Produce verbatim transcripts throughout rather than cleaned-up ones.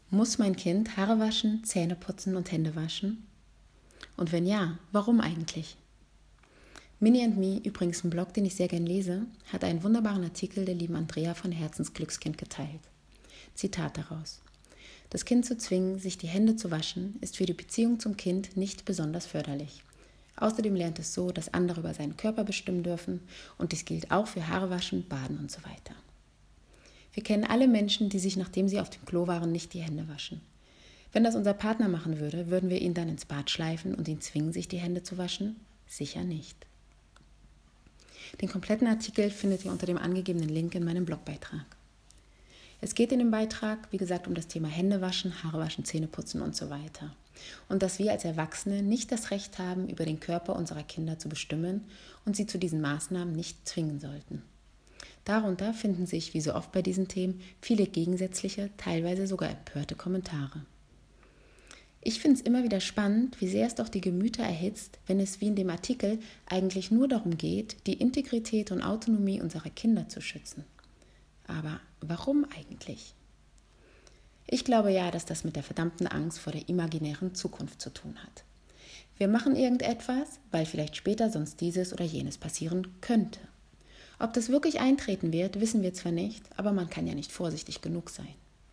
Muss mein Kind Haare waschen, Zähne putzen und Hände waschen? Und wenn ja, warum eigentlich? Mini and Me, übrigens ein Blog, den ich sehr gern lese, hat einen wunderbaren Artikel der lieben Andrea von Herzensglückskind geteilt. Zitat daraus: Das Kind zu zwingen, sich die Hände zu waschen, ist für die Beziehung zum Kind nicht besonders förderlich. Außerdem lernt es so, dass andere über seinen Körper bestimmen dürfen, und dies gilt auch für Haarewaschen, Baden und so weiter. Wir kennen alle Menschen, die sich, nachdem sie auf dem Klo waren, nicht die Hände waschen. Wenn das unser Partner machen würde, würden wir ihn dann ins Bad schleifen und ihn zwingen, sich die Hände zu waschen? Sicher nicht. Den kompletten Artikel findet ihr unter dem angegebenen Link in meinem Blogbeitrag. Es geht in dem Beitrag, wie gesagt, um das Thema Händewaschen, Haarewaschen, Zähneputzen und so weiter. Und dass wir als Erwachsene nicht das Recht haben, über den Körper unserer Kinder zu bestimmen und sie zu diesen Maßnahmen nicht zwingen sollten. Darunter finden sich, wie so oft bei diesen Themen, viele gegensätzliche, teilweise sogar empörte Kommentare. Ich finde es immer wieder spannend, wie sehr es doch die Gemüter erhitzt, wenn es wie in dem Artikel eigentlich nur darum geht, die Integrität und Autonomie unserer Kinder zu schützen. Aber warum eigentlich? Ich glaube ja, dass das mit der verdammten Angst vor der imaginären Zukunft zu tun hat. Wir machen irgendetwas, weil vielleicht später sonst dieses oder jenes passieren könnte. Ob das wirklich eintreten wird, wissen wir zwar nicht, aber man kann ja nicht vorsichtig genug sein.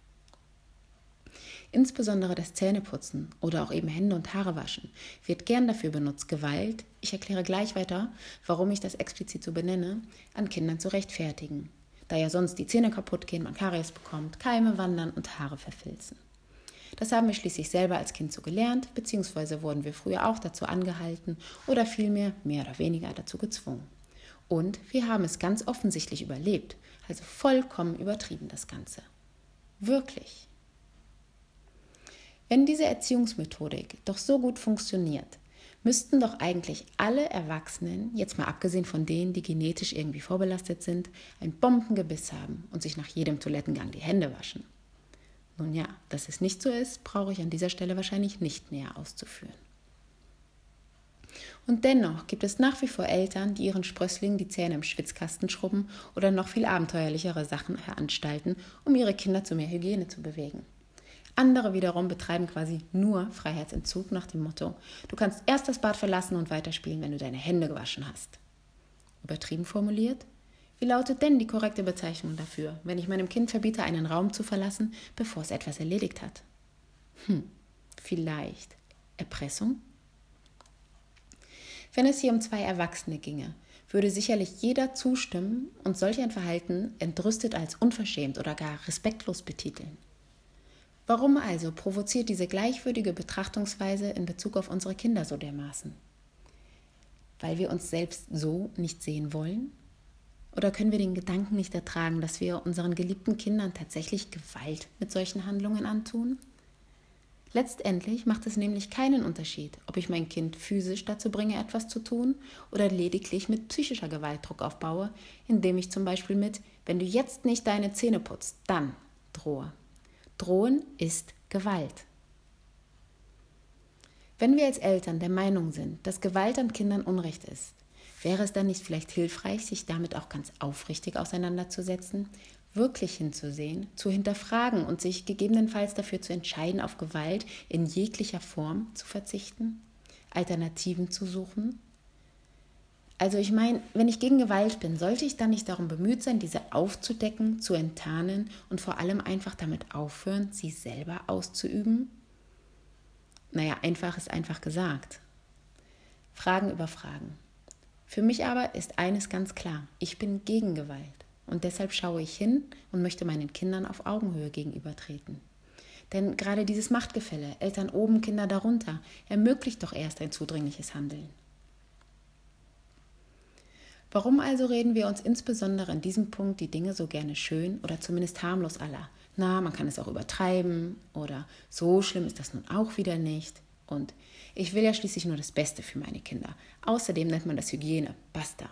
Insbesondere das Zähneputzen oder auch eben Hände und Haare waschen wird gern dafür benutzt, Gewalt, ich erkläre gleich weiter, warum ich das explizit so benenne, an Kindern zu rechtfertigen, da ja sonst die Zähne kaputt gehen, man Karies bekommt, Keime wandern und Haare verfilzen. Das haben wir schließlich selber als Kind so gelernt, beziehungsweise wurden wir früher auch dazu angehalten oder vielmehr mehr oder weniger dazu gezwungen. Und wir haben es ganz offensichtlich überlebt, also vollkommen übertrieben das Ganze. Wirklich. Wenn diese Erziehungsmethodik doch so gut funktioniert, müssten doch eigentlich alle Erwachsenen, jetzt mal abgesehen von denen, die genetisch irgendwie vorbelastet sind, ein Bombengebiss haben und sich nach jedem Toilettengang die Hände waschen. Nun ja, dass es nicht so ist, brauche ich an dieser Stelle wahrscheinlich nicht näher auszuführen. Und dennoch gibt es nach wie vor Eltern, die ihren Sprösslingen die Zähne im Schwitzkasten schrubben oder noch viel abenteuerlichere Sachen veranstalten, um ihre Kinder zu mehr Hygiene zu bewegen. Andere wiederum betreiben quasi nur Freiheitsentzug nach dem Motto: Du kannst erst das Bad verlassen und weiterspielen, wenn du deine Hände gewaschen hast. Übertrieben formuliert? Wie lautet denn die korrekte Bezeichnung dafür, wenn ich meinem Kind verbiete, einen Raum zu verlassen, bevor es etwas erledigt hat? Hm, vielleicht Erpressung? Wenn es hier um zwei Erwachsene ginge, würde sicherlich jeder zustimmen und solch ein Verhalten entrüstet als unverschämt oder gar respektlos betiteln. Warum also provoziert diese gleichwürdige Betrachtungsweise in Bezug auf unsere Kinder so dermaßen? Weil wir uns selbst so nicht sehen wollen? Oder können wir den Gedanken nicht ertragen, dass wir unseren geliebten Kindern tatsächlich Gewalt mit solchen Handlungen antun? Letztendlich macht es nämlich keinen Unterschied, ob ich mein Kind physisch dazu bringe, etwas zu tun, oder lediglich mit psychischer Gewalt Druck aufbaue, indem ich zum Beispiel mit „Wenn du jetzt nicht deine Zähne putzt, dann" drohe. Drohen ist Gewalt. Wenn wir als Eltern der Meinung sind, dass Gewalt an Kindern Unrecht ist, wäre es dann nicht vielleicht hilfreich, sich damit auch ganz aufrichtig auseinanderzusetzen, wirklich hinzusehen, zu hinterfragen und sich gegebenenfalls dafür zu entscheiden, auf Gewalt in jeglicher Form zu verzichten, Alternativen zu suchen? Also ich meine, wenn ich gegen Gewalt bin, sollte ich dann nicht darum bemüht sein, diese aufzudecken, zu enttarnen und vor allem einfach damit aufhören, sie selber auszuüben? Naja, einfach ist einfach gesagt. Fragen über Fragen. Für mich aber ist eines ganz klar: Ich bin gegen Gewalt. Und deshalb schaue ich hin und möchte meinen Kindern auf Augenhöhe gegenübertreten. Denn gerade dieses Machtgefälle, Eltern oben, Kinder darunter, ermöglicht doch erst ein zudringliches Handeln. Warum also reden wir uns insbesondere in diesem Punkt die Dinge so gerne schön oder zumindest harmlos à la: Na, man kann es auch übertreiben oder so schlimm ist das nun auch wieder nicht und ich will ja schließlich nur das Beste für meine Kinder. Außerdem nennt man das Hygiene. Basta.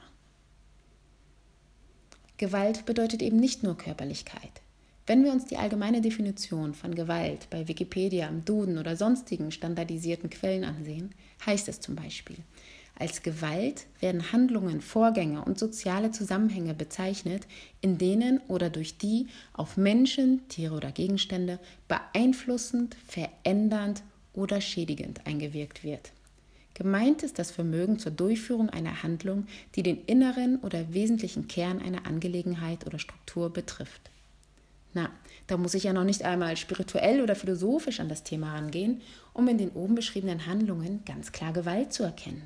Gewalt bedeutet eben nicht nur Körperlichkeit. Wenn wir uns die allgemeine Definition von Gewalt bei Wikipedia, im Duden oder sonstigen standardisierten Quellen ansehen, heißt es zum Beispiel: Als Gewalt werden Handlungen, Vorgänge und soziale Zusammenhänge bezeichnet, in denen oder durch die auf Menschen, Tiere oder Gegenstände beeinflussend, verändernd oder schädigend eingewirkt wird. Gemeint ist das Vermögen zur Durchführung einer Handlung, die den inneren oder wesentlichen Kern einer Angelegenheit oder Struktur betrifft. Na, da muss ich ja noch nicht einmal spirituell oder philosophisch an das Thema rangehen, um in den oben beschriebenen Handlungen ganz klar Gewalt zu erkennen.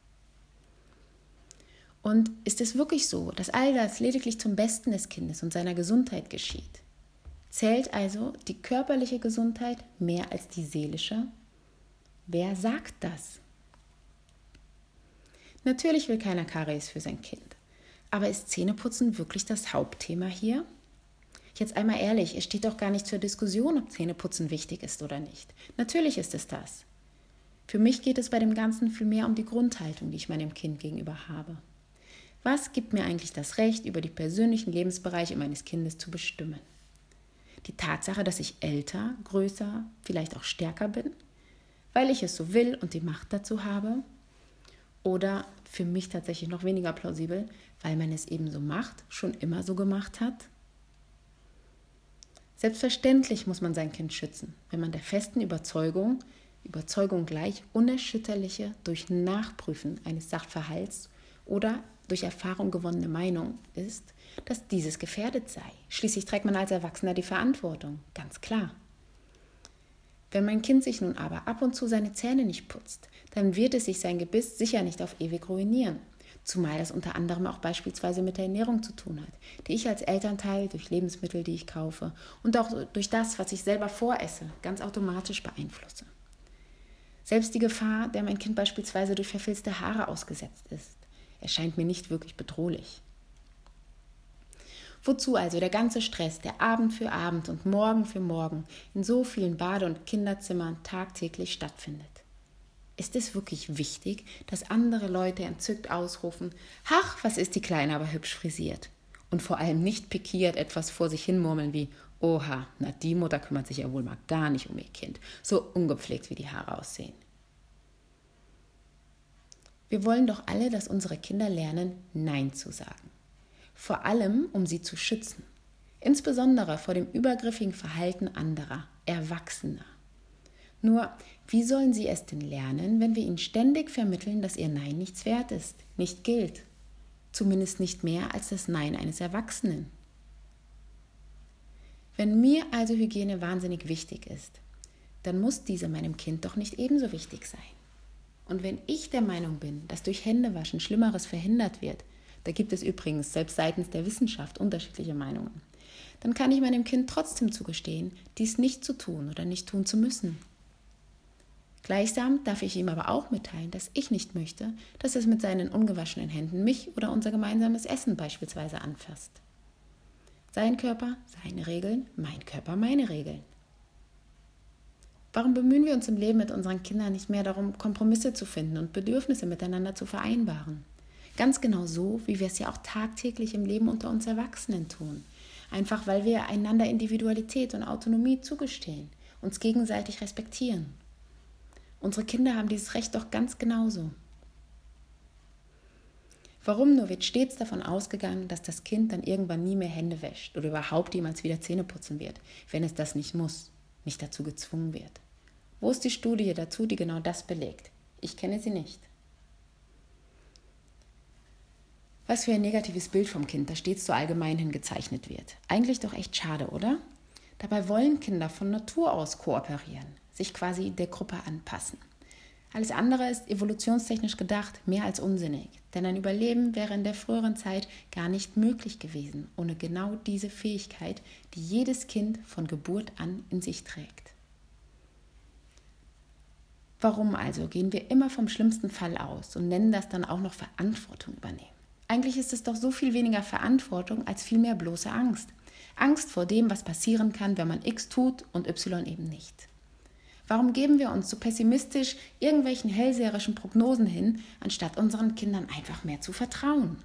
Und ist es wirklich so, dass all das lediglich zum Besten des Kindes und seiner Gesundheit geschieht? Zählt also die körperliche Gesundheit mehr als die seelische? Wer sagt das? Natürlich will keiner Karies für sein Kind. Aber ist Zähneputzen wirklich das Hauptthema hier? Jetzt einmal ehrlich, es steht doch gar nicht zur Diskussion, ob Zähneputzen wichtig ist oder nicht. Natürlich ist es das. Für mich geht es bei dem Ganzen vielmehr um die Grundhaltung, die ich meinem Kind gegenüber habe. Was gibt mir eigentlich das Recht, über die persönlichen Lebensbereiche meines Kindes zu bestimmen? Die Tatsache, dass ich älter, größer, vielleicht auch stärker bin, weil ich es so will und die Macht dazu habe? Oder für mich tatsächlich noch weniger plausibel, weil man es eben so macht, schon immer so gemacht hat? Selbstverständlich muss man sein Kind schützen, wenn man der festen Überzeugung, Überzeugung gleich unerschütterliche durch Nachprüfen eines Sachverhalts oder durch Erfahrung gewonnene Meinung ist, dass dieses gefährdet sei. Schließlich trägt man als Erwachsener die Verantwortung, ganz klar. Wenn mein Kind sich nun aber ab und zu seine Zähne nicht putzt, dann wird es sich sein Gebiss sicher nicht auf ewig ruinieren. Zumal das unter anderem auch beispielsweise mit der Ernährung zu tun hat, die ich als Elternteil durch Lebensmittel, die ich kaufe und auch durch das, was ich selber voresse, ganz automatisch beeinflusse. Selbst die Gefahr, der mein Kind beispielsweise durch verfilzte Haare ausgesetzt ist, erscheint mir nicht wirklich bedrohlich. Wozu also der ganze Stress, der Abend für Abend und Morgen für Morgen in so vielen Bade- und Kinderzimmern tagtäglich stattfindet? Ist es wirklich wichtig, dass andere Leute entzückt ausrufen, ach, was ist die Kleine aber hübsch frisiert? Und vor allem nicht pikiert etwas vor sich hin murmeln wie, oha, na die Mutter kümmert sich ja wohl mal gar nicht um ihr Kind, so ungepflegt wie die Haare aussehen. Wir wollen doch alle, dass unsere Kinder lernen, Nein zu sagen. Vor allem, um sie zu schützen. Insbesondere vor dem übergriffigen Verhalten anderer, Erwachsener. Nur, wie sollen sie es denn lernen, wenn wir ihnen ständig vermitteln, dass ihr Nein nichts wert ist, nicht gilt? Zumindest nicht mehr als das Nein eines Erwachsenen. Wenn mir also Hygiene wahnsinnig wichtig ist, dann muss diese meinem Kind doch nicht ebenso wichtig sein. Und wenn ich der Meinung bin, dass durch Händewaschen Schlimmeres verhindert wird, da gibt es übrigens selbst seitens der Wissenschaft unterschiedliche Meinungen, dann kann ich meinem Kind trotzdem zugestehen, dies nicht zu tun oder nicht tun zu müssen. Gleichsam darf ich ihm aber auch mitteilen, dass ich nicht möchte, dass es mit seinen ungewaschenen Händen mich oder unser gemeinsames Essen beispielsweise anfasst. Sein Körper, seine Regeln, mein Körper, meine Regeln. Warum bemühen wir uns im Leben mit unseren Kindern nicht mehr darum, Kompromisse zu finden und Bedürfnisse miteinander zu vereinbaren? Ganz genau so, wie wir es ja auch tagtäglich im Leben unter uns Erwachsenen tun. Einfach weil wir einander Individualität und Autonomie zugestehen, uns gegenseitig respektieren. Unsere Kinder haben dieses Recht doch ganz genauso. Warum nur wird stets davon ausgegangen, dass das Kind dann irgendwann nie mehr Hände wäscht oder überhaupt jemals wieder Zähne putzen wird, wenn es das nicht muss, nicht dazu gezwungen wird? Wo ist die Studie dazu, die genau das belegt? Ich kenne sie nicht. Was für ein negatives Bild vom Kind da stets so allgemein hin gezeichnet wird. Eigentlich doch echt schade, oder? Dabei wollen Kinder von Natur aus kooperieren, sich quasi der Gruppe anpassen. Alles andere ist evolutionstechnisch gedacht mehr als unsinnig, denn ein Überleben wäre in der früheren Zeit gar nicht möglich gewesen, ohne genau diese Fähigkeit, die jedes Kind von Geburt an in sich trägt. Warum also gehen wir immer vom schlimmsten Fall aus und nennen das dann auch noch Verantwortung übernehmen? Eigentlich ist es doch so viel weniger Verantwortung als vielmehr bloße Angst. Angst vor dem, was passieren kann, wenn man X tut und Y eben nicht. Warum geben wir uns so pessimistisch irgendwelchen hellseherischen Prognosen hin, anstatt unseren Kindern einfach mehr zu vertrauen?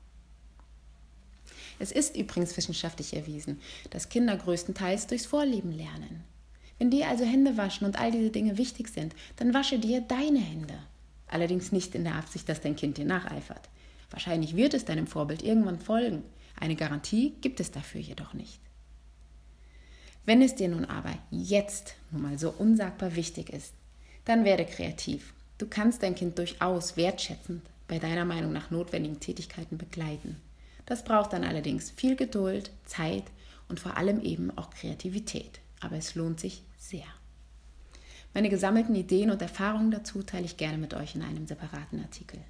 Es ist übrigens wissenschaftlich erwiesen, dass Kinder größtenteils durchs Vorleben lernen. Wenn dir also Hände waschen und all diese Dinge wichtig sind, dann wasche dir deine Hände. Allerdings nicht in der Absicht, dass dein Kind dir nacheifert. Wahrscheinlich wird es deinem Vorbild irgendwann folgen. Eine Garantie gibt es dafür jedoch nicht. Wenn es dir nun aber jetzt nun mal so unsagbar wichtig ist, dann werde kreativ. Du kannst dein Kind durchaus wertschätzend bei deiner Meinung nach notwendigen Tätigkeiten begleiten. Das braucht dann allerdings viel Geduld, Zeit und vor allem eben auch Kreativität. Aber es lohnt sich sehr. Meine gesammelten Ideen und Erfahrungen dazu teile ich gerne mit euch in einem separaten Artikel.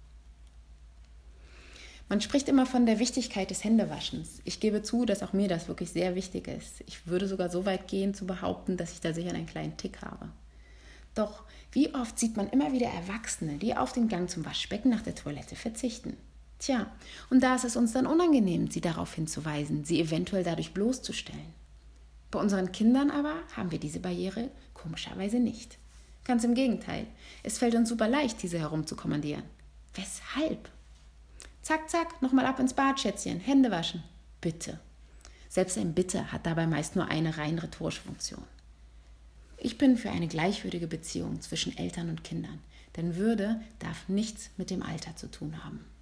Man spricht immer von der Wichtigkeit des Händewaschens. Ich gebe zu, dass auch mir das wirklich sehr wichtig ist. Ich würde sogar so weit gehen zu behaupten, dass ich da sicher einen kleinen Tick habe. Doch wie oft sieht man immer wieder Erwachsene, die auf den Gang zum Waschbecken nach der Toilette verzichten? Tja, und da ist es uns dann unangenehm, sie darauf hinzuweisen, sie eventuell dadurch bloßzustellen. Bei unseren Kindern aber haben wir diese Barriere komischerweise nicht. Ganz im Gegenteil, es fällt uns super leicht, diese herumzukommandieren. Weshalb? Zack, zack, nochmal ab ins Bad, Schätzchen, Hände waschen. Bitte. Selbst ein Bitte hat dabei meist nur eine rein rhetorische Funktion. Ich bin für eine gleichwürdige Beziehung zwischen Eltern und Kindern, denn Würde darf nichts mit dem Alter zu tun haben.